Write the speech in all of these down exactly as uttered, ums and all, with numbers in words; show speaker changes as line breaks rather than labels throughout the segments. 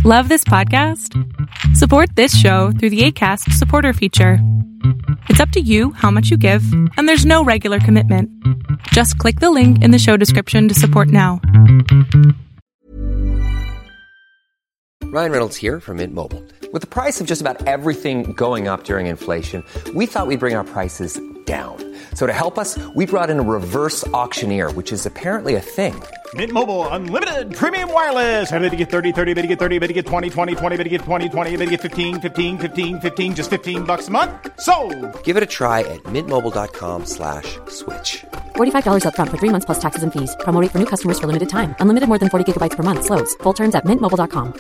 Love this podcast? Support this show through the Acast supporter feature. It's up to you how much you give, and there's no regular commitment. Just click the link in the show description to support now.
Ryan Reynolds here from Mint Mobile. With the price of just about everything going up during inflation, we thought we'd bring our prices down. So to help us, we brought in a reverse auctioneer, which is apparently a thing.
Mint Mobile Unlimited Premium Wireless. How to get thirty, thirty, how to get thirty, how to get twenty, twenty, twenty, how to get twenty, twenty, how to get fifteen, fifteen, fifteen, fifteen, just fifteen bucks a month? Sold!
Give it a try at mintmobile.com slash switch.
forty-five dollars up front for three months plus taxes and fees. Promo rate for new customers for limited time. Unlimited more than forty gigabytes per month. Slows full terms at mint mobile dot com.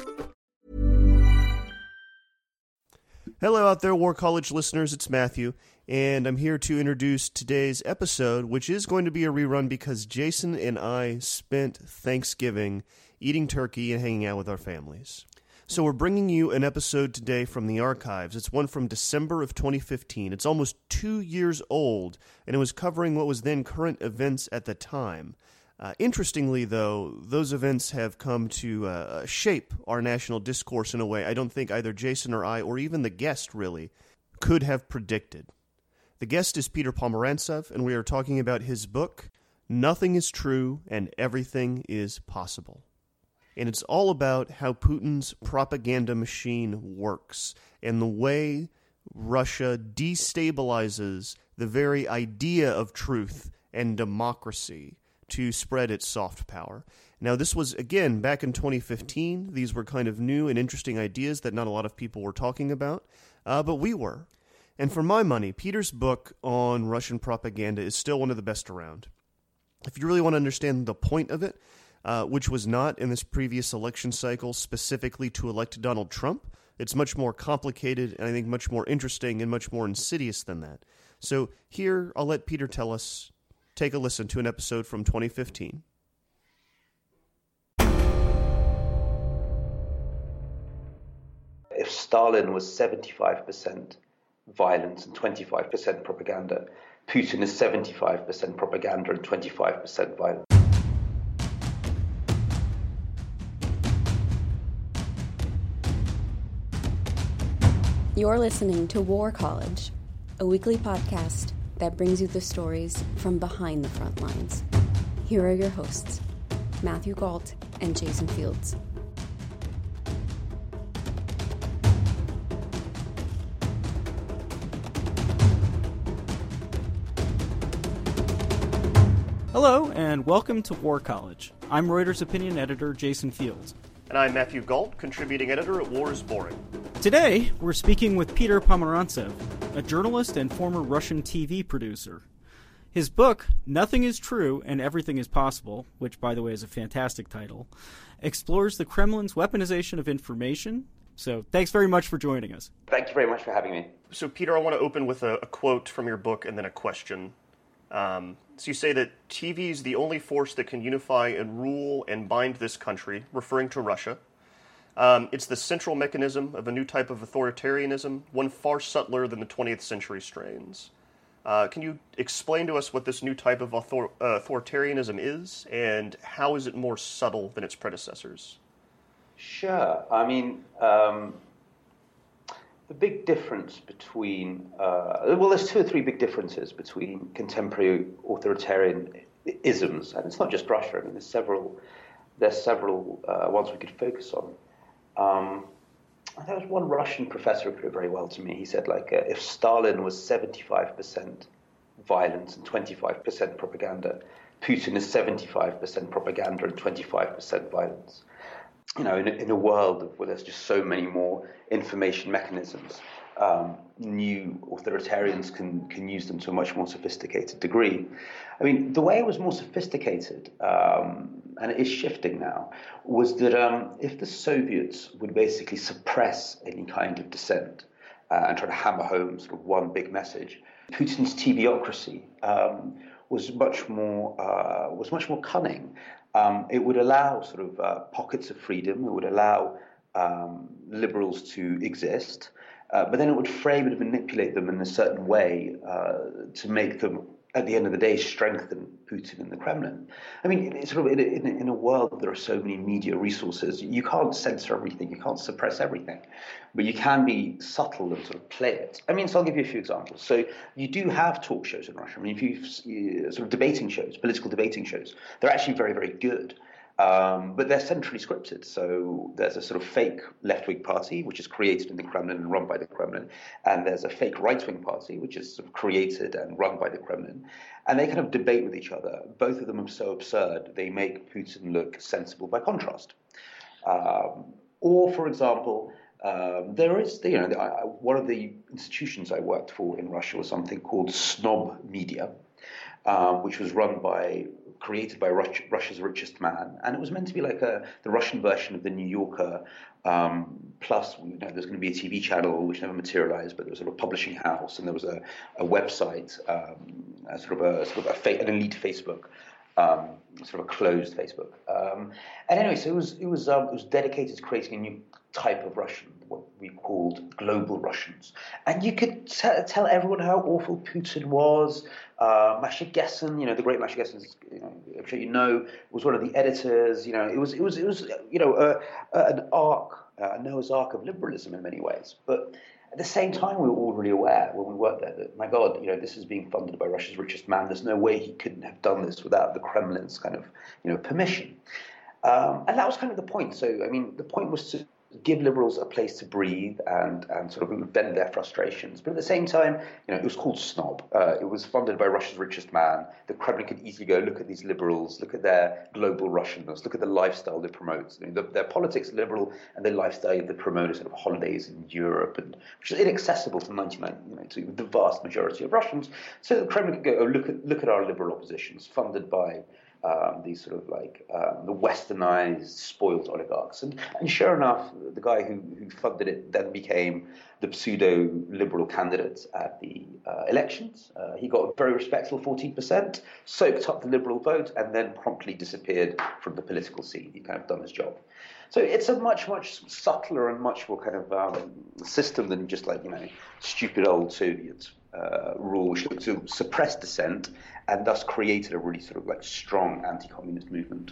Hello out there, War College listeners. It's Matthew, and I'm here to introduce today's episode, which is going to be a rerun because Jason and I spent Thanksgiving eating turkey and hanging out with our families. So we're bringing you an episode today from the archives. It's one from December of twenty fifteen. It's almost two years old, and it was covering what was then current events at the time. Uh, interestingly, though, those events have come to uh, shape our national discourse in a way I don't think either Jason or I, or even the guest really, could have predicted. The guest is Peter Pomerantsev, and we are talking about his book, Nothing is True and Everything is Possible. And it's all about how Putin's propaganda machine works and the way Russia destabilizes the very idea of truth and democracy to spread its soft power. Now, this was, again, back in twenty fifteen. These were kind of new and interesting ideas that not a lot of people were talking about, uh, but we were. And for my money, Peter's book on Russian propaganda is still one of the best around. If you really want to understand the point of it, uh, which was not in this previous election cycle specifically to elect Donald Trump, it's much more complicated and I think much more interesting and much more insidious than that. So here, I'll let Peter tell us. Take a listen to an episode from twenty fifteen.
If Stalin was seventy-five percent violence and twenty-five percent propaganda, Putin is seventy-five percent propaganda and twenty-five percent violence.
You're listening to War College, a weekly podcast that brings you the stories from behind the front lines. Here are your hosts, Matthew Gault and Jason Fields.
Hello, and welcome to War College. I'm Reuters opinion editor Jason Fields.
And I'm Matthew Gault, contributing editor at War is Boring.
Today, we're speaking with Peter Pomerantsev, a journalist and former Russian T V producer. His book, Nothing is True and Everything is Possible, which, by the way, is a fantastic title, explores the Kremlin's weaponization of information. So thanks very much for joining us.
Thank you very much for having me.
So, Peter, I want to open with a, a quote from your book and then a question. Um, so you say that T V is the only force that can unify and rule and bind this country, referring to Russia. Um, it's the central mechanism of a new type of authoritarianism, one far subtler than the twentieth century strains. Uh, can you explain to us what this new type of author- uh, authoritarianism is, and how is it more subtle than its predecessors?
Sure. I mean, um, the big difference between, uh, well, there's two or three big differences between contemporary authoritarian isms, and it's not just Russia. I mean, there's several, there's several uh, ones we could focus on. Um, there was one Russian professor who put it very well to me. He said, like, uh, if Stalin was seventy-five percent violence and twenty-five percent propaganda, Putin is seventy-five percent propaganda and twenty-five percent violence. You know, in a, in a world where there's just so many more information mechanisms, um, new authoritarians can, can use them to a much more sophisticated degree. I mean, the way it was more sophisticated, um, and it is shifting now, was that um, if the Soviets would basically suppress any kind of dissent uh, and try to hammer home sort of one big message, Putin's TVocracy um, was much more uh, was much more cunning. Um, it would allow sort of uh, pockets of freedom. It would allow um, liberals to exist, uh, but then it would frame and manipulate them in a certain way uh, to make them at the end of the day, strengthen Putin and the Kremlin. I mean, it's sort of in a, in, a, in a world where there are so many media resources, you can't censor everything, you can't suppress everything, but you can be subtle and sort of play it. I mean, so I'll give you a few examples. So you do have talk shows in Russia. I mean, if you sort of debating shows, political debating shows, they're actually very, very good. Um, but they're centrally scripted. So there's a sort of fake left-wing party, which is created in the Kremlin and run by the Kremlin. And there's a fake right-wing party, which is sort of created and run by the Kremlin. And they kind of debate with each other. Both of them are so absurd, they make Putin look sensible by contrast. Um, or, for example, um, there is, you know, one of the institutions I worked for in Russia was something called Snob Media, um, which was run by created by Russia, Russia's richest man, and it was meant to be like a the Russian version of the New Yorker. Um, plus, you know, there's going to be a T V channel which never materialized, but there was a sort of publishing house, and there was a, a website, um, a sort of a sort of a fa- an elite Facebook, um, sort of a closed Facebook. Um, and anyway, so it was it was um, it was dedicated to creating a new type of Russian, what we called global Russians, and you could t- tell everyone how awful Putin was. Uh, Masha Gessen, you know, the great Masha Gessen, you know, I'm sure you know, was one of the editors. You know, it was, it was, it was, you know, uh, uh, an arc, uh, Noah's Ark of liberalism in many ways. But at the same time, we were all really aware when we worked there that, my God, you know, this is being funded by Russia's richest man. There's no way he couldn't have done this without the Kremlin's kind of, you know, permission. Um, and that was kind of the point. So, I mean, the point was to give liberals a place to breathe and, and sort of vent their frustrations. But at the same time, you know, it was called Snob. Uh, it was funded by Russia's richest man. The Kremlin could easily go, look at these liberals, look at their global Russianness, look at the lifestyle they promote. I mean, the, their politics are liberal, and their lifestyle they promote sort of holidays in Europe, and which is inaccessible to ninety-nine, you know, to the vast majority of Russians. So the Kremlin could go, oh, look at look at our liberal oppositions, funded by Um, these sort of like um, the westernized, spoiled oligarchs. And, and sure enough, the guy who, who funded it then became the pseudo-liberal candidate at the uh, elections. Uh, he got a very respectable fourteen percent, soaked up the liberal vote, and then promptly disappeared from the political scene. He kind of done his job. So it's a much, much subtler and much more kind of um, system than just like, you know, stupid old Soviet uh, rule, which looked to suppress dissent and thus created a really sort of like strong anti-communist movement.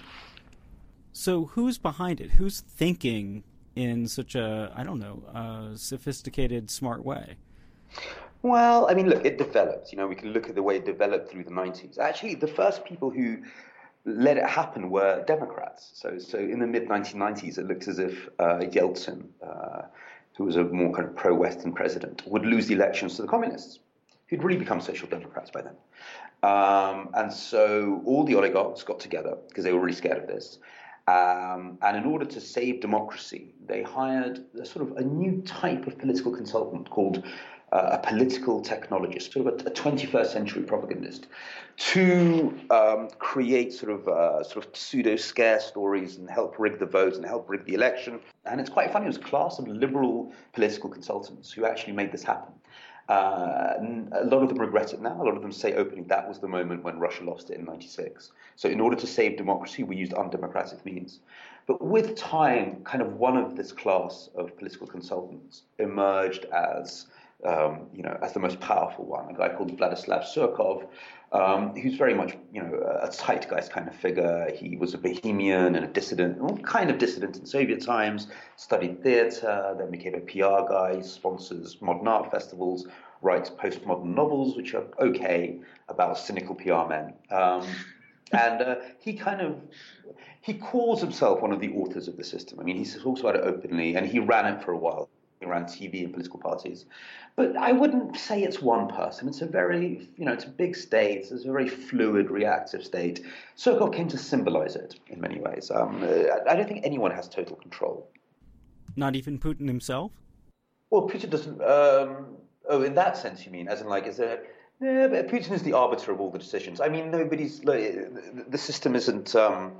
So who's behind it? Who's thinking in such a, I don't know, uh, sophisticated, smart way?
Well, I mean, look, it developed. You know, we can look at the way it developed through the nineties. Actually, the first people who let it happen were Democrats. So, so in the mid nineteen nineties, it looked as if uh, Yeltsin, uh, who was a more kind of pro-Western president, would lose the elections to the communists, who'd really become social democrats by then. Um, and so all the oligarchs got together because they were really scared of this. Um, and in order to save democracy, they hired a sort of a new type of political consultant called uh, a political technologist, sort of a, a twenty-first century propagandist, to um, create sort of uh, sort of pseudo scare stories and help rig the votes and help rig the election. And it's quite funny. It was a class of liberal political consultants who actually made this happen. Uh, a lot of them regret it now. A lot of them say openly that was the moment when Russia lost it in ninety-six. So in order to save democracy, we used undemocratic means. But with time, kind of one of this class of political consultants emerged as, um, you know, as the most powerful one, a guy called Vladislav Surkov, um, who's very much, you know, a zeitgeist kind of figure. He was a bohemian and a dissident, well, kind of dissident in Soviet times, studied theatre, then became a P R guy, sponsors modern art festivals, writes postmodern novels, which are okay, about cynical P R men. Um, and uh, he kind of, he calls himself one of the authors of the system. I mean, he talks about it openly, and he ran it for a while. He ran T V and political parties. But I wouldn't say it's one person. It's a very, you know, it's a big state. It's a very fluid, reactive state. Surkov came to symbolize it in many ways. Um, I don't think anyone has total control.
Not even Putin himself?
Well, Putin doesn't... Um, oh, in that sense, you mean? As in, like, is there... Yeah, but Putin is the arbiter of all the decisions. I mean, nobody's... Like, the system isn't... Um,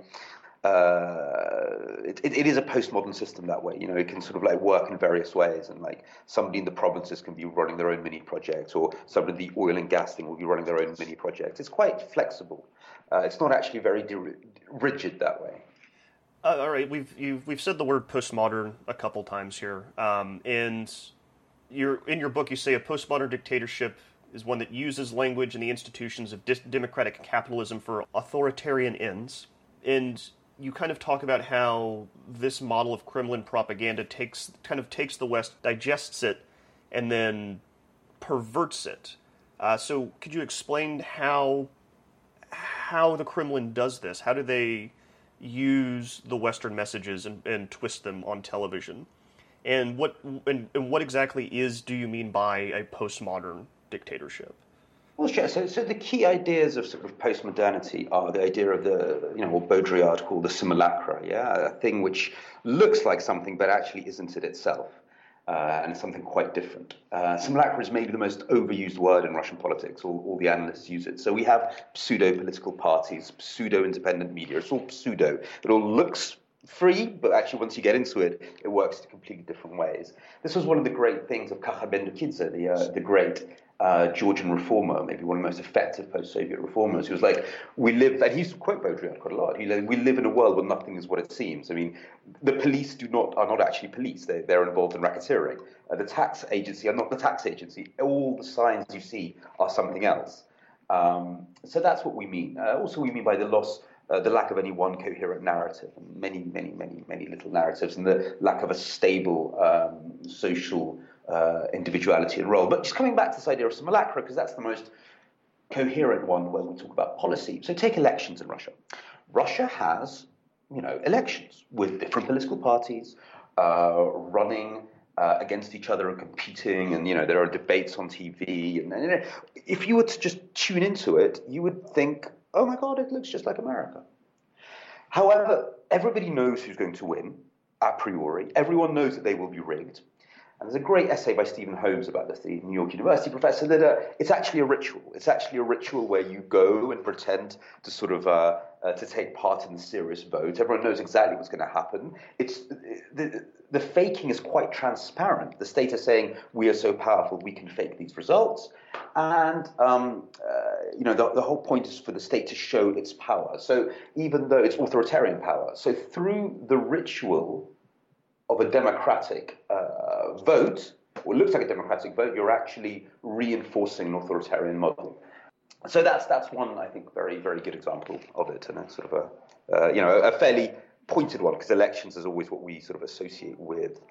Uh, it, it, it is a postmodern system that way. You know, it can sort of like work in various ways, and like somebody in the provinces can be running their own mini project, or somebody in the oil and gas thing will be running their own mini project. It's quite flexible. Uh, it's not actually very di- rigid that way.
Uh, all right, we've you've, we've said the word postmodern a couple times here, um, and you're in your book you say a postmodern dictatorship is one that uses language and the institutions of dis- democratic capitalism for authoritarian ends. And you kind of talk about how this model of Kremlin propaganda takes kind of takes the West, digests it, and then perverts it. Uh, so could you explain how how the Kremlin does this? How do they use the Western messages and, and twist them on television? And what and, and what exactly is do you mean by a postmodern dictatorship?
Well, sure. So, so the key ideas of sort of postmodernity are the idea of the, you know, what Baudrillard called the simulacra, yeah, a thing which looks like something but actually isn't it itself, uh, and it's something quite different. Uh, simulacra is maybe the most overused word in Russian politics. All, all the analysts use it. So we have pseudo-political parties, pseudo-independent media. It's all pseudo. It all looks free, but actually once you get into it, it works in completely different ways. This was one of the great things of Kakha Bendukidze, the uh, the great uh, Georgian reformer, maybe one of the most effective post-Soviet reformers. He was like, we live, and he used to quote Baudrillard quite a lot. He like, we live in a world where nothing is what it seems. I mean, the police do not are not actually police. They they're involved in racketeering. Uh, the tax agency are not the tax agency. All the signs you see are something else. Um, so that's what we mean. Uh, also, we mean by the loss. Uh, the lack of any one coherent narrative, and many, many, many, many little narratives, and the lack of a stable um, social uh, individuality and role. But just coming back to this idea of simulacra, because that's the most coherent one when we talk about policy. So take elections in Russia. Russia has, you know, elections with different political parties uh, running uh, against each other and competing, and, you know, there are debates on T V. And, and you know, if you were to just tune into it, you would think, oh my God, it looks just like America. However, everybody knows who's going to win, a priori. Everyone knows that they will be rigged. And there's a great essay by Stephen Holmes about this, the New York University professor, that uh, it's actually a ritual. It's actually a ritual where you go and pretend to sort of uh, uh, to take part in the serious vote. Everyone knows exactly what's going to happen. It's the, the faking is quite transparent. The state is saying, we are so powerful, we can fake these results. And, um, uh, you know, the, the whole point is for the state to show its power. So even though it's authoritarian power, so through the ritual of a democratic uh, vote, or looks like a democratic vote, you're actually reinforcing an authoritarian model. So that's that's one, I think, very, very good example of it, and it's sort of a, uh, you know, a fairly pointed one, because elections is always what we sort of associate with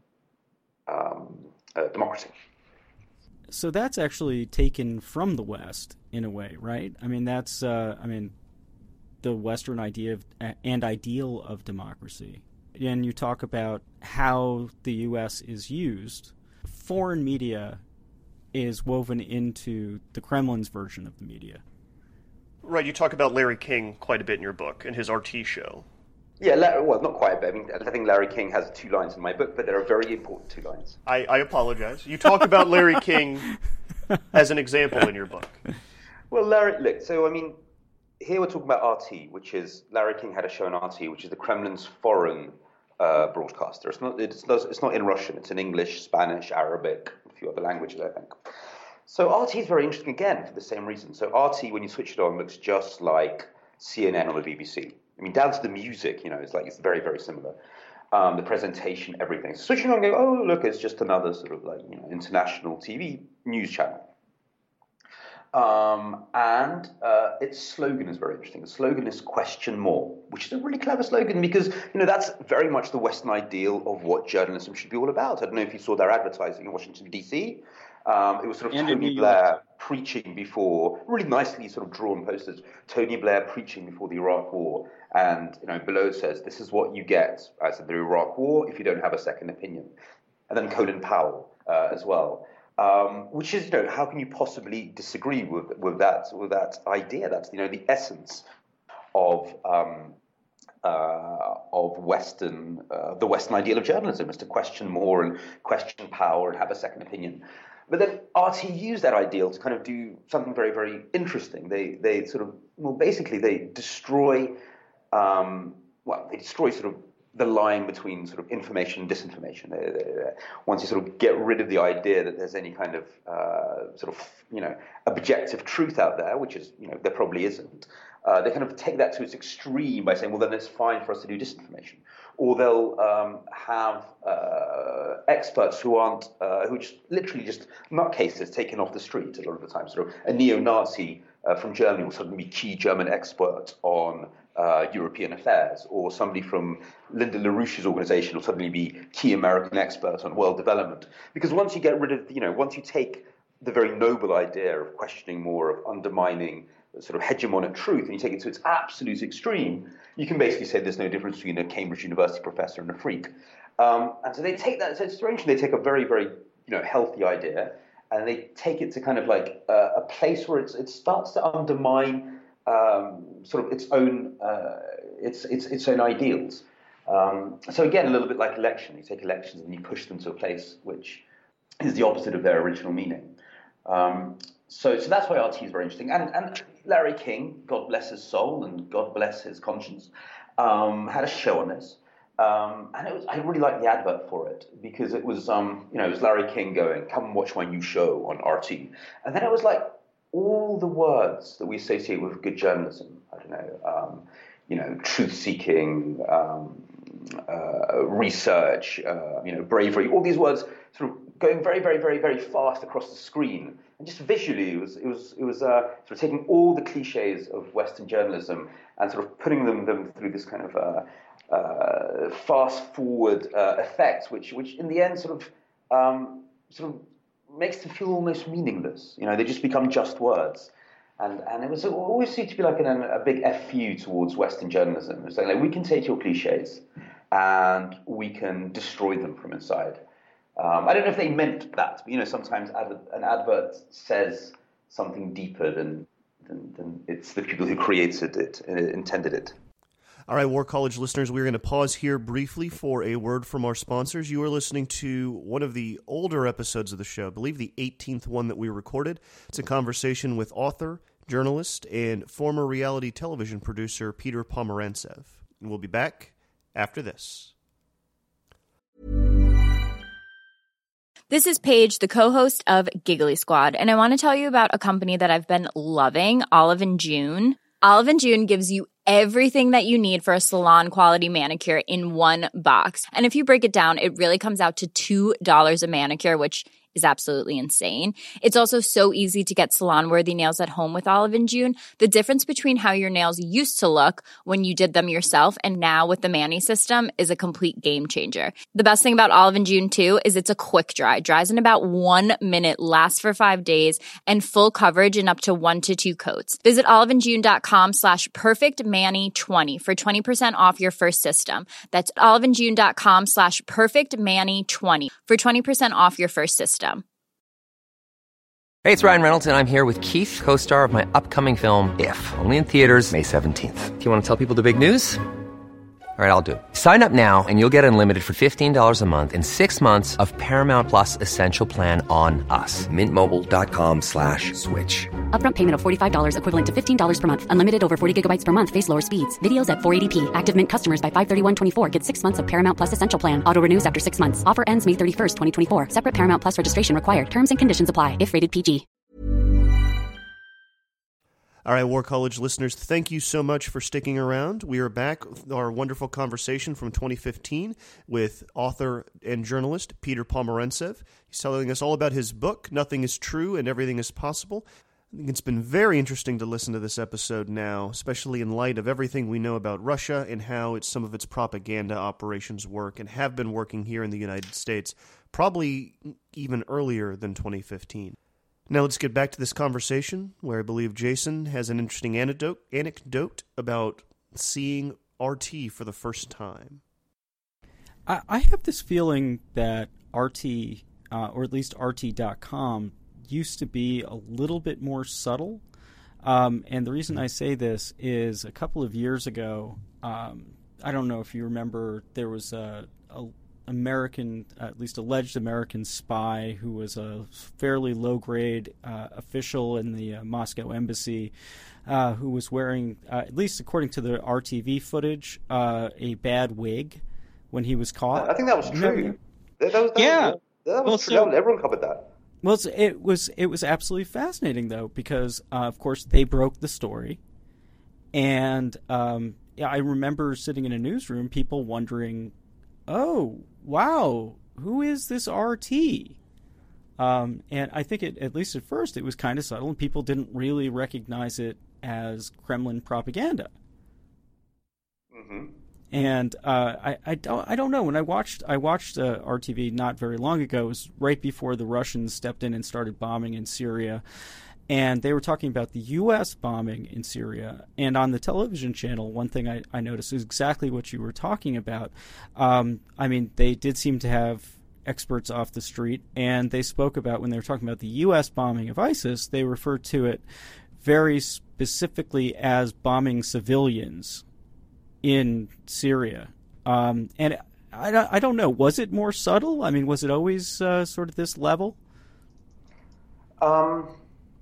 um, uh, democracy.
So that's actually taken from the West in a way, right? I mean, that's, uh, I mean, the Western idea of, and ideal of democracy. And you talk about how the U S is used. Foreign media is woven into the Kremlin's version of the media.
Right, you talk about Larry King quite a bit in your book, and his R T show.
Yeah, Larry, well, not quite a bit. I mean, I think Larry King has two lines in my book, but they're very important two lines.
I, I apologize. You talk about Larry King as an example in your book.
Well, Larry, look, so, I mean, here we're talking about R T, which is, Larry King had a show on R T, which is the Kremlin's foreign uh, broadcaster. It's not, it's, not, it's not in Russian, it's in English, Spanish, Arabic, a few other languages, I think. So R T is very interesting, again, for the same reason. So R T, when you switch it on, looks just like C N N or the B B C. I mean, down to the music, you know, it's like, it's very, very similar. Um, the presentation, everything. So switching on and go, oh, look, it's just another sort of like, you know, international T V news channel. Um, and uh, its slogan is very interesting. The slogan is question more, which is a really clever slogan because, you know, that's very much the Western ideal of what journalism should be all about. I don't know if you saw their advertising in Washington, D C. Um, it was sort of and Tony Blair preaching before, really nicely sort of drawn posters, Tony Blair preaching before the Iraq War. And, you know, below it says, this is what you get as in the Iraq War if you don't have a second opinion. And then Colin Powell uh, as well. Um, which is, you know, how can you possibly disagree with with that with that idea? That's, you know, the essence of um, uh, of Western uh, the Western ideal of journalism is to question more and question power and have a second opinion. But then R T used that ideal to kind of do something very, very interesting. They they sort of well basically they destroy um, well they destroy sort of the line between sort of information and disinformation. They, they, they, once you sort of get rid of the idea that there's any kind of uh, sort of, you know, objective truth out there, which is, you know, there probably isn't, uh, they kind of take that to its extreme by saying, well, then it's fine for us to do disinformation. Or they'll um, have uh, experts who aren't, uh, who just literally just nutcases taken off the street a lot of the time. Sort of a neo-Nazi uh, from Germany will suddenly be key German expert on uh, European affairs, or somebody from Linda LaRouche's organization will suddenly be key American expert on world development. Because once you get rid of, you know, once you take the very noble idea of questioning more, of undermining sort of hegemonic truth, and you take it to its absolute extreme, you can basically say there's no difference between a Cambridge University professor and a freak. Um, and so they take that, so it's strange, they take a very, very, you know, healthy idea, and they take it to kind of like uh, a place where it's, it starts to undermine um, sort of its own, uh, its, its, its own ideals. Um, so again, a little bit like election, you take elections and you push them to a place which is the opposite of their original meaning. Um, So, so that's why R T is very interesting. And, and Larry King, God bless his soul and God bless his conscience, um, had a show on this. Um, and it was, I really liked the advert for it because it was, um, you know, it was Larry King going, come and watch my new show on R T. And then it was like all the words that we associate with good journalism. I don't know, um, you know, truth-seeking, um, uh, research, uh, you know, bravery, all these words sort of going very, very, very, very fast across the screen. And just visually, it was it was it was uh, sort of taking all the cliches of Western journalism and sort of putting them them through this kind of uh, uh, fast forward uh, effect, which which in the end sort of um, sort of makes them feel almost meaningless. You know, they just become just words. And and it was it always seemed to be like an, a big F U towards Western journalism. It's like, like we can take your cliches and we can destroy them from inside. Um, I don't know if they meant that, but, you know, sometimes ad- an advert says something deeper than, than, than it's the people who created it, uh, intended it.
All right, War College listeners, we're going to pause here briefly for a word from our sponsors. You are listening to one of the older episodes of the show, I believe the eighteenth one that we recorded. It's a conversation with author, journalist, and former reality television producer Peter Pomerantsev. And we'll be back after this.
This is Paige, the co-host of Giggly Squad, and I want to tell you about a company that I've been loving, Olive and June. Olive and June gives you everything that you need for a salon-quality manicure in one box. And if you break it down, it really comes out to two dollars a manicure, which is absolutely insane. It's also so easy to get salon-worthy nails at home with Olive and June. The difference between how your nails used to look when you did them yourself and now with the Mani system is a complete game changer. The best thing about Olive and June, too, is it's a quick dry. Dries in about one minute, lasts for five days, and full coverage in up to one to two coats. Visit oliveandjune.com slash perfectmani20 for twenty percent off your first system. That's oliveandjune.com slash perfectmani20 for twenty percent off your first system.
Hey, it's Ryan Reynolds, and I'm here with Keith, co-star of my upcoming film, If, only in theaters May seventeenth. Do you want to tell people the big news? All right, I'll do it. Sign up now and you'll get unlimited for fifteen dollars a month and six months of Paramount Plus Essential Plan on us. Mint Mobile dot com slash switch.
Upfront payment of forty-five dollars equivalent to fifteen dollars per month. Unlimited over forty gigabytes per month. Face lower speeds. Videos at four eighty p. Active Mint customers by five thirty-one twenty-four get six months of Paramount Plus Essential Plan. Auto renews after six months. Offer ends May thirty-first, twenty twenty-four. Separate Paramount Plus registration required. Terms and conditions apply if rated P G.
All right, War College listeners, thank you so much for sticking around. We are back with our wonderful conversation from twenty fifteen with author and journalist Peter Pomerantsev. He's telling us all about his book, Nothing is True and Everything is Possible. I think it's been very interesting to listen to this episode now, especially in light of everything we know about Russia and how it's, some of its propaganda operations work and have been working here in the United States, probably even earlier than twenty fifteen. Now let's get back to this conversation where I believe Jason has an interesting anecdote, anecdote about seeing R T for the first time.
I, I have this feeling that R T, uh, or at least R T dot com, used to be a little bit more subtle. Um, and the reason I say this is a couple of years ago, um, I don't know if you remember, there was a, a American, at least alleged American spy who was a fairly low-grade uh, official in the uh, Moscow embassy uh, who was wearing, uh, at least according to the R T V footage, uh, a bad wig. when he was caught.
I think that was true. That, that was, that
yeah.
Was, that was
well,
true.
so,
Everyone covered that.
Well, it's, it was it was absolutely fascinating, though, because, uh, of course, they broke the story. And um, yeah, I remember sitting in a newsroom, people wondering, oh, wow, who is this R T? Um, and I think, it, at least at first, it was kind of subtle, and people didn't really recognize it as Kremlin propaganda.
Mm-hmm.
And uh, I, I don't I don't know. When I watched I watched uh, R T V not very long ago, it was right before the Russians stepped in and started bombing in Syria, and they were talking about the U S bombing in Syria. And on the television channel, one thing I, I noticed is exactly what you were talking about. Um, I mean, they did seem to have experts off the street, and they spoke about, when they were talking about the U S bombing of ISIS, they referred to it very specifically as bombing civilians in Syria. Um, and I, I don't know, was it more subtle? I mean, was it always uh, sort of this level?
Um,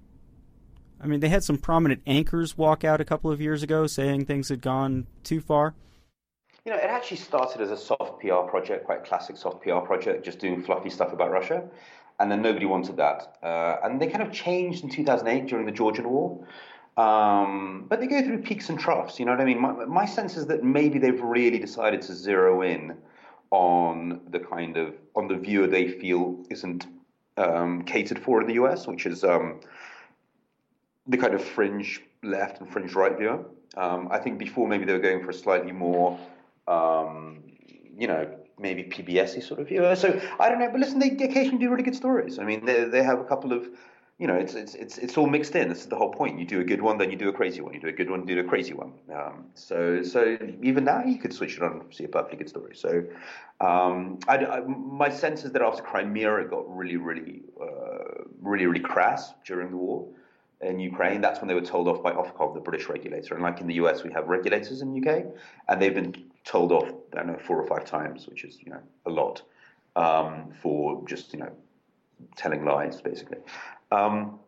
I mean, they had some prominent anchors walk out a couple of years ago saying things had gone too far.
You know, it actually started as a soft P R project, quite classic soft P R project, just doing fluffy stuff about Russia. And then nobody wanted that. Uh, and they kind of changed in two thousand eight during the Georgian War. Um, but they go through peaks and troughs, you know what I mean? My, my sense is that maybe they've really decided to zero in on the kind of, on the viewer they feel isn't um, catered for in the U S, which is um, the kind of fringe left and fringe right viewer. Um, I think before maybe they were going for a slightly more, um, you know, maybe P B S-y sort of viewer. So I don't know, but listen, they occasionally do really good stories. I mean, they they have a couple of, you know, it's it's it's it's all mixed in. This is the whole point. You do a good one, then you do a crazy one. You do a good one, do a crazy one. Um, so so even now you could switch it on and see a perfectly good story. So um, I, I, my sense is that after Crimea, it got really really uh, really really crass during the war in Ukraine. That's when they were told off by Ofcom, the British regulator. And like in the U S, we have regulators in the U K, and they've been told off, I don't know, four or five times, which is, you know, a lot um, for just, you know, telling lies, basically. Um,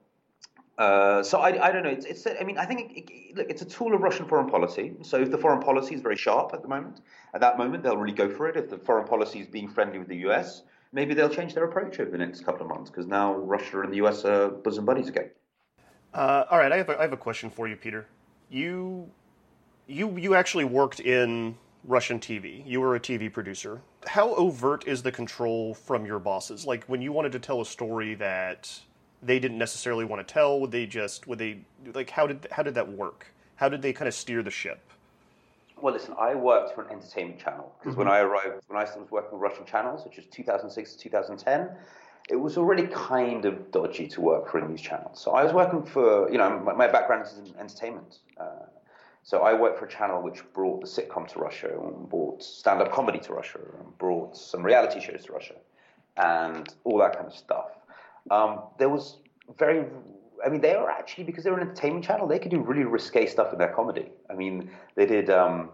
uh, so I, I don't know. It's, it's. I mean, I think it, it, look, it's a tool of Russian foreign policy. So if the foreign policy is very sharp at the moment, at that moment they'll really go for it. If the foreign policy is being friendly with the U S, maybe they'll change their approach over the next couple of months, because now Russia and the U S are bosom buddies again.
Uh, all right, I have a, I have a question for you, Peter. You, you, you actually worked in Russian T V. You were a T V producer. How overt is the control from your bosses? Like when you wanted to tell a story that they didn't necessarily want to tell, would they just, would they, like, how did how did that work? How did they kind of steer the ship?
Well, listen, I worked for an entertainment channel, because mm-hmm. when I arrived, when I was working with Russian channels, which was two thousand six to two thousand ten, it was already kind of dodgy to work for a news channel. So I was working for, you know, my, my background is in entertainment. Uh, so I worked for a channel which brought the sitcom to Russia, and brought stand-up comedy to Russia, and brought some reality shows to Russia, and all that kind of stuff. Um, there was very, I mean, they were actually, because they were an entertainment channel, they could do really risque stuff in their comedy. I mean, they did, um,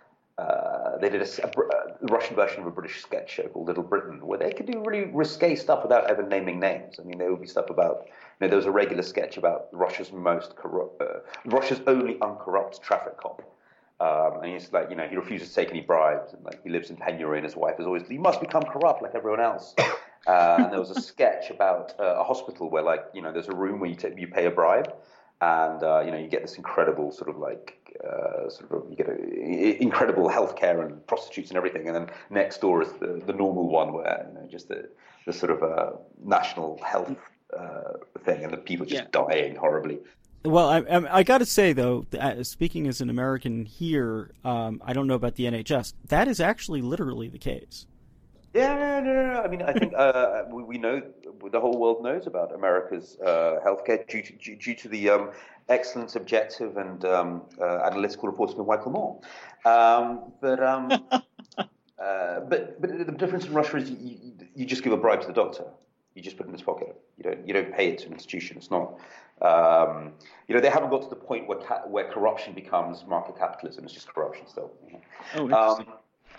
uh, they did a, a, a Russian version of a British sketch show called Little Britain, where they could do really risque stuff without ever naming names. I mean, there would be stuff about, you know, there was a regular sketch about Russia's most corrupt, uh, Russia's only uncorrupt traffic cop. Um, and he's like, you know, he refuses to take any bribes, and like he lives in penury, and his wife is always, you must become corrupt like everyone else. Uh, and there was a sketch about uh, a hospital where, like, you know, there's a room where you take, you pay a bribe, and uh, you know, you get this incredible sort of like uh, sort of you get a, incredible healthcare and prostitutes and everything, and then next door is the, the normal one where, you know, just the the sort of uh, national health uh, thing, and the people just yeah. dying horribly.
Well, I, I, I got to say, though, speaking as an American here, um, I don't know about the N H S. That is actually literally the case.
Yeah, no, no, no, no. I mean, I think uh, we, we know, the whole world knows about America's uh, healthcare due to, due, due to the um, excellent, objective, and um, uh, analytical reporting of Michael Moore. Um, but, um, uh, but but the difference in Russia is you, you just give a bribe to the doctor. You just put it in his pocket. You don't you don't pay it to an institution. It's not. Um, you know, they haven't got to the point where ca- where corruption becomes market capitalism. It's just corruption still. You know?
Oh, interesting.
Um,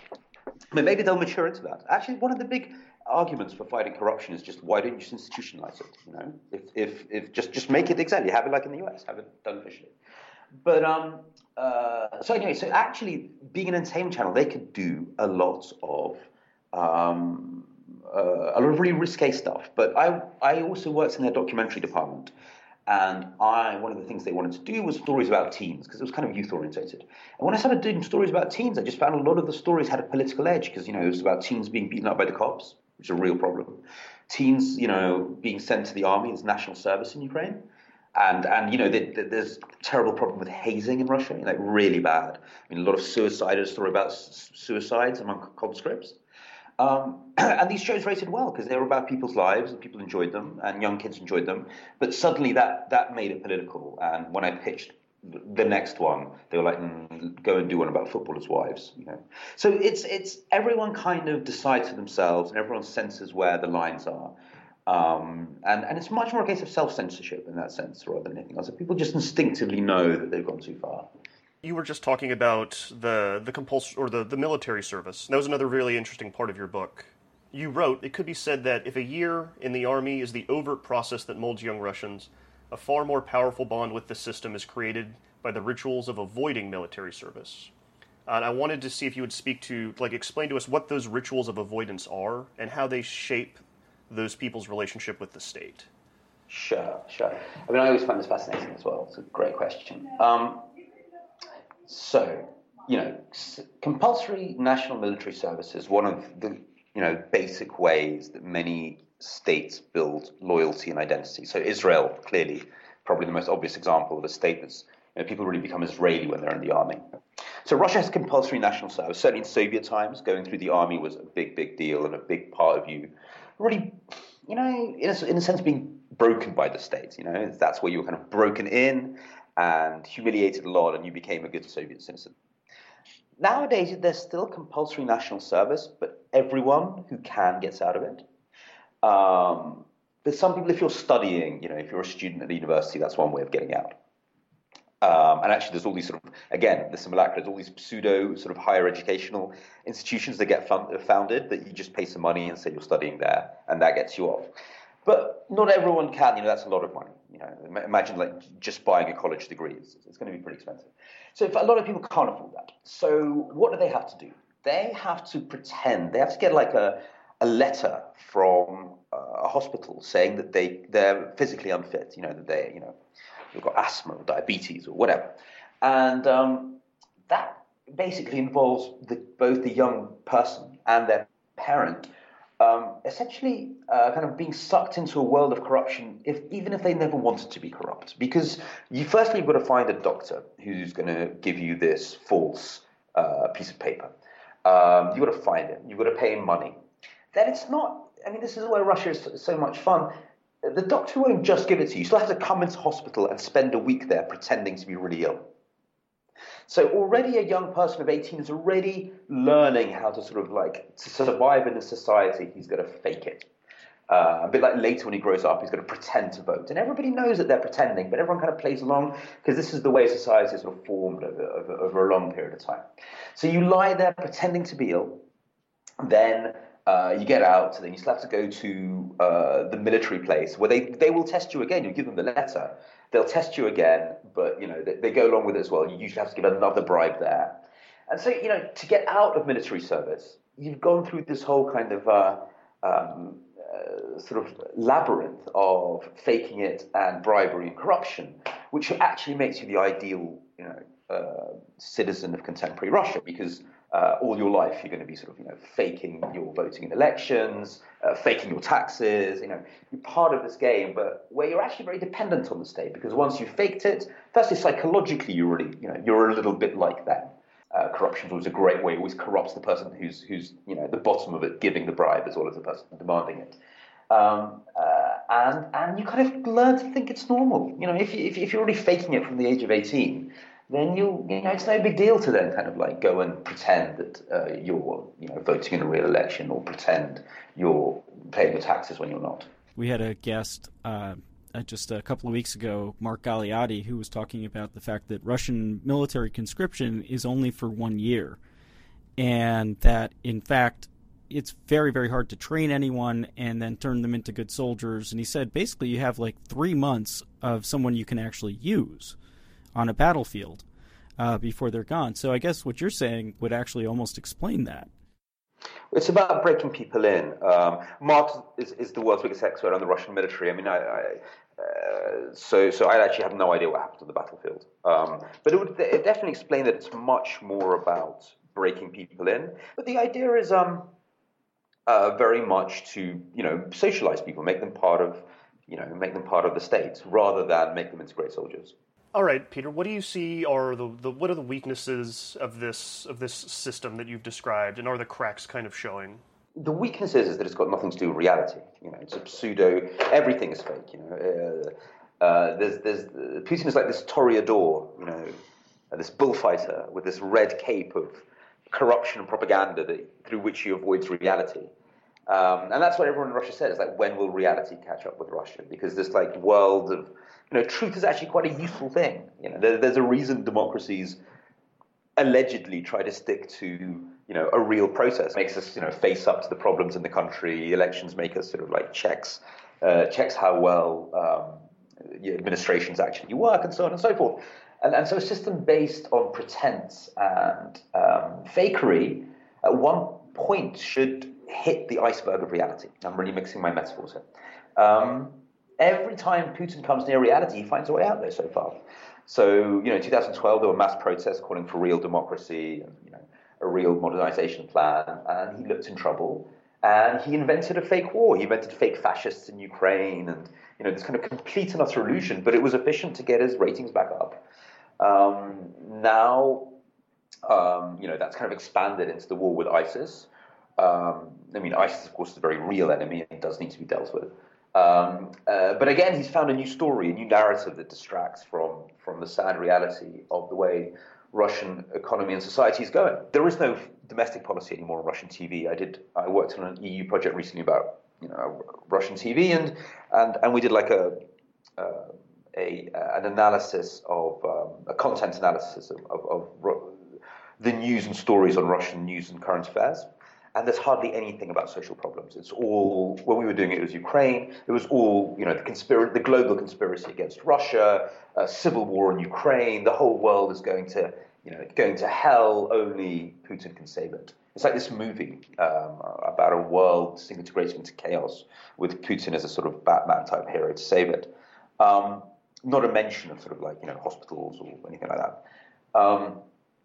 But maybe they'll mature into that. Actually, one of the big arguments for fighting corruption is just, why don't you just institutionalize it? You know, if if if just just make it exactly, have it like in the U S, have it done officially. But um, uh, so anyway, so actually, being an entertainment channel, they could do a lot of um, uh, a lot of really risque stuff. But I I also worked in their documentary department. And I, one of the things they wanted to do was stories about teens, because it was kind of youth-orientated. And when I started doing stories about teens, I just found a lot of the stories had a political edge, because, you know, it was about teens being beaten up by the cops, which is a real problem. Teens, you know, being sent to the army as national service in Ukraine. And, and you know, they, they, there's a terrible problem with hazing in Russia, like really bad. I mean, a lot of suicide, there's a story about s- suicides among conscripts. Um, and these shows rated well because they were about people's lives and people enjoyed them and young kids enjoyed them. But suddenly that, that made it political. And when I pitched the next one, they were like, mm, go and do one about footballers' wives. You know, so it's it's everyone kind of decides for themselves and everyone senses where the lines are. Um, and, and it's much more a case of self-censorship in that sense rather than anything else. People just instinctively know that they've gone too far.
You were just talking about the the compuls- or the, the military service. That was another really interesting part of your book. You wrote, it could be said that if a year in the army is the overt process that molds young Russians, a far more powerful bond with the system is created by the rituals of avoiding military service. And I wanted to see if you would speak to, like, explain to us what those rituals of avoidance are and how they shape those people's relationship with the state.
Sure, sure. I mean, I always find this fascinating as well. It's a great question. Um, So, you know, compulsory national military service is one of the, you know, basic ways that many states build loyalty and identity. So Israel, clearly, probably the most obvious example of a state that's, you know, people really become Israeli when they're in the army. So Russia has compulsory national service. Certainly in Soviet times, going through the army was a big, big deal and a big part of you really, you know, in a, in a sense being broken by the state. You know, that's where you were kind of broken in and humiliated a lot, and you became a good Soviet citizen. Nowadays, there's still compulsory national service, but everyone who can gets out of it. Um, but some people, if you're studying, you know, if you're a student at the university, that's one way of getting out. Um, and actually, there's all these sort of, again, the simulacra, there's all these pseudo sort of higher educational institutions that get fund- founded that you just pay some money and say you're studying there, and that gets you off. But not everyone can, you know, that's a lot of money. You know, imagine like just buying a college degree, it's, it's going to be pretty expensive. So if a lot of people can't afford that. So what do they have to do? They have to pretend, they have to get like a, a letter from uh, a hospital saying that they, they're physically unfit, you know, that they, you know, they've got asthma or diabetes or whatever. And um, that basically involves the, both the young person and their parent Um, essentially uh, kind of being sucked into a world of corruption, if even if they never wanted to be corrupt. Because you firstly you've got to find a doctor who's going to give you this false uh, piece of paper. Um, you've got to find him. You've got to pay him money. Then it's not, I mean, this is where Russia is so much fun. The doctor won't just give it to you. You still have to come into hospital and spend a week there pretending to be really ill. So already a young person of eighteen is already learning how to sort of like to survive in a society. He's going to fake it. Uh, a bit like later when he grows up, he's going to pretend to vote. And everybody knows that they're pretending, but everyone kind of plays along because this is the way society is sort of formed over, over, over a long period of time. So you lie there pretending to be ill, then uh, you get out, and then you still have to go to uh, the military place where they, they will test you again. You give them the letter. They'll test you again, but, you know, they, they go along with it as well. You usually have to give another bribe there. And so, you know, to get out of military service, you've gone through this whole kind of uh, um, uh, sort of labyrinth of faking it and bribery and corruption, which actually makes you the ideal, you know, uh, citizen of contemporary Russia, because uh, all your life you're going to be sort of, you know, faking your voting in elections, uh, faking your taxes, you know, you're part of this game, but where you're actually very dependent on the state, because once you've faked it, firstly, psychologically, you're really, you know, you're a little bit like them. Uh, corruption was a great way, it always corrupts the person who's, who's, you know, at the bottom of it, giving the bribe as well as the person demanding it. Um, uh, and and you kind of learn to think it's normal. You know, if, you, if, if you're already faking it from the age of eighteen, then you you know it's no big deal to then kind of like go and pretend that uh, you're you know voting in a real election, or pretend you're paying your taxes when you're not.
We had a guest uh, just a couple of weeks ago, Mark Galeotti, who was talking about the fact that Russian military conscription is only for one year, and that in fact it's very, very hard to train anyone and then turn them into good soldiers. And he said basically you have like three months of someone you can actually use on a battlefield. uh, before they're gone. So I guess what you're saying would actually almost explain that.
It's about breaking people in. Um, Marx is, is the world's biggest expert on the Russian military. I mean, I, I uh, so so I actually have no idea what happened on the battlefield. Um, but it would it definitely explain that it's much more about breaking people in. But the idea is um, uh, very much to you know socialize people, make them part of you know make them part of the state, rather than make them into great soldiers.
All right, Peter, what do you see are the, the what are the weaknesses of this of this system that you've described, and are the cracks kind of showing?
The weakness is, is that it's got nothing to do with reality. You know, it's a pseudo. Everything is fake. You know, uh, uh, there's there's uh, Putin is like this toreador. You know, uh, this bullfighter with this red cape of corruption and propaganda that, through which he avoids reality. Um, and that's what everyone in Russia says. Like, when will reality catch up with Russia? Because this like world of You know, truth is actually quite a useful thing. You know, there, there's a reason democracies allegedly try to stick to, you know, a real process. It makes us, you know, face up to the problems in the country. Elections make us sort of like checks, uh, checks how well um, your administrations actually work, and so on and so forth. And, and so a system based on pretense and um, fakery at one point should hit the iceberg of reality. I'm really mixing my metaphors here. Um, Every time Putin comes near reality, he finds a way out there so far. So, you know, in two thousand twelve, there were mass protests calling for real democracy and, you know, a real modernization plan, and he looked in trouble. And he invented a fake war. He invented fake fascists in Ukraine and, you know, this kind of complete and utter illusion, but it was efficient to get his ratings back up. Um, now, um, you know, that's kind of expanded into the war with ISIS. Um, I mean, ISIS, of course, is a very real enemy and does need to be dealt with. Um, uh, but again, he's found a new story, a new narrative that distracts from, from the sad reality of the way Russian economy and society is going. There is no domestic policy anymore on Russian T V. I did. I worked on an E U project recently about you know Russian T V, and and, and we did like a uh, a an analysis of um, a content analysis of, of, of ru- the news and stories on Russian news and current affairs. And there's hardly anything about social problems. It's all, when we were doing it, it was Ukraine. It was all, you know, the conspiracy, the global conspiracy against Russia, a civil war in Ukraine. The whole world is going to, you know, going to hell. Only Putin can save it. It's like this movie um, about a world disintegrating into chaos with Putin as a sort of Batman type hero to save it. Um, not a mention of sort of like, you know, hospitals or anything like that. Um,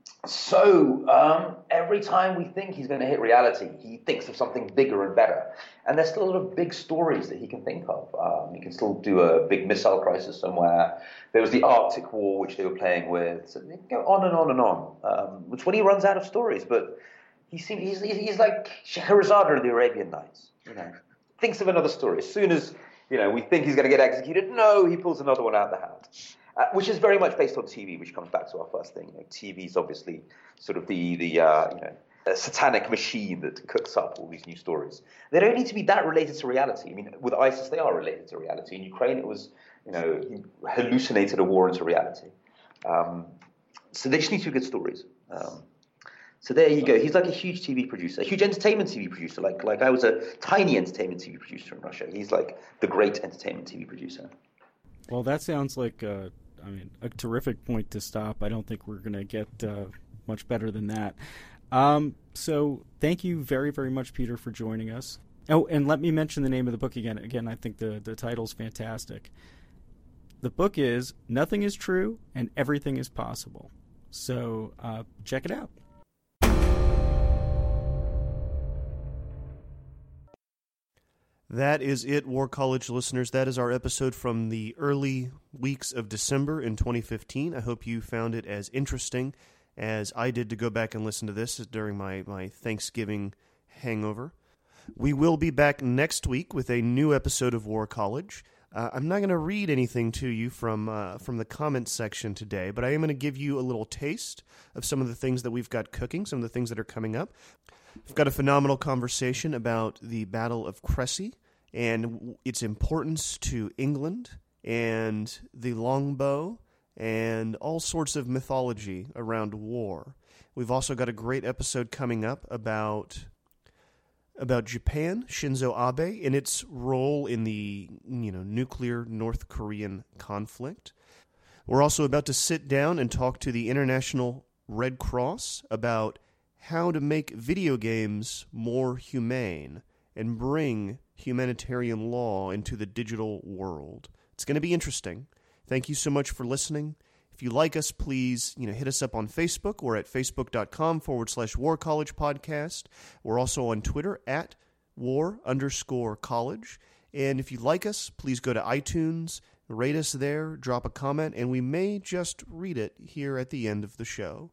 So um, every time we think he's going to hit reality, he thinks of something bigger and better. And there's still a lot of big stories that he can think of. Um, he can still do a big missile crisis somewhere. There was the Arctic War, which they were playing with. So they go on and on and on. Um, it's when he runs out of stories. But he seems he's, he's like Scheherazade of the Arabian Nights. You know, thinks of another story. As soon as you know we think he's going to get executed, no, he pulls another one out of the hat. Uh, which is very much based on T V, which comes back to our first thing. You know, T V is obviously sort of the the uh, you know a satanic machine that cooks up all these new stories. They don't need to be that related to reality. I mean, with ISIS, they are related to reality. In Ukraine, it was you know he hallucinated a war into reality. Um, so they just need to be good stories. Um, so there you go. He's like a huge T V producer, a huge entertainment T V producer. Like like I was a tiny entertainment T V producer in Russia. He's like the great entertainment T V producer.
Well, that sounds like. Uh... I mean, a terrific point to stop. I don't think we're going to get uh, much better than that. Um, so thank you very, very much, Peter, for joining us. Oh, and let me mention the name of the book again. Again, I think the, the title's fantastic. The book is Nothing is True and Everything is Possible. So uh, check it out.
That is it, War College listeners. That is our episode from the early weeks of December in twenty fifteen. I hope you found it as interesting as I did to go back and listen to this during my, my Thanksgiving hangover. We will be back next week with a new episode of War College. Uh, I'm not going to read anything to you from uh, from the comments section today, but I am going to give you a little taste of some of the things that we've got cooking, some of the things that are coming up. We've got a phenomenal conversation about the Battle of Crécy and its importance to England and the longbow and all sorts of mythology around war. We've also got a great episode coming up about about Japan, Shinzo Abe, and its role in the you know nuclear North Korean conflict. We're also about to sit down and talk to the International Red Cross about how to make video games more humane and bring humanitarian law into the digital world. It's going to be interesting. Thank you so much for listening. If you like us, please, you know, hit us up on Facebook. We're at facebook.com forward slash War College Podcast. We're also on Twitter at war underscore college. And if you like us, please go to iTunes, rate us there, drop a comment, and we may just read it here at the end of the show.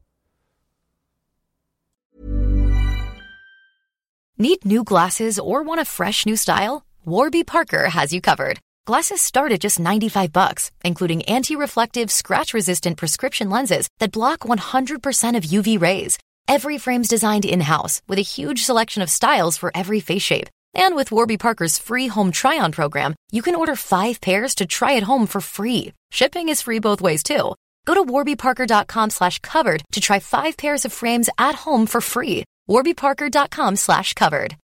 Need new glasses or want a fresh new style? Warby Parker has you covered. Glasses start at just ninety-five bucks, including anti-reflective, scratch-resistant prescription lenses that block one hundred percent of U V rays. Every frame's designed in-house with a huge selection of styles for every face shape. And with Warby Parker's free home try-on program, you can order five pairs to try at home for free. Shipping is free both ways, too. Go to warbyparker.com slash covered to try five pairs of frames at home for free. warbyparker.com slash covered.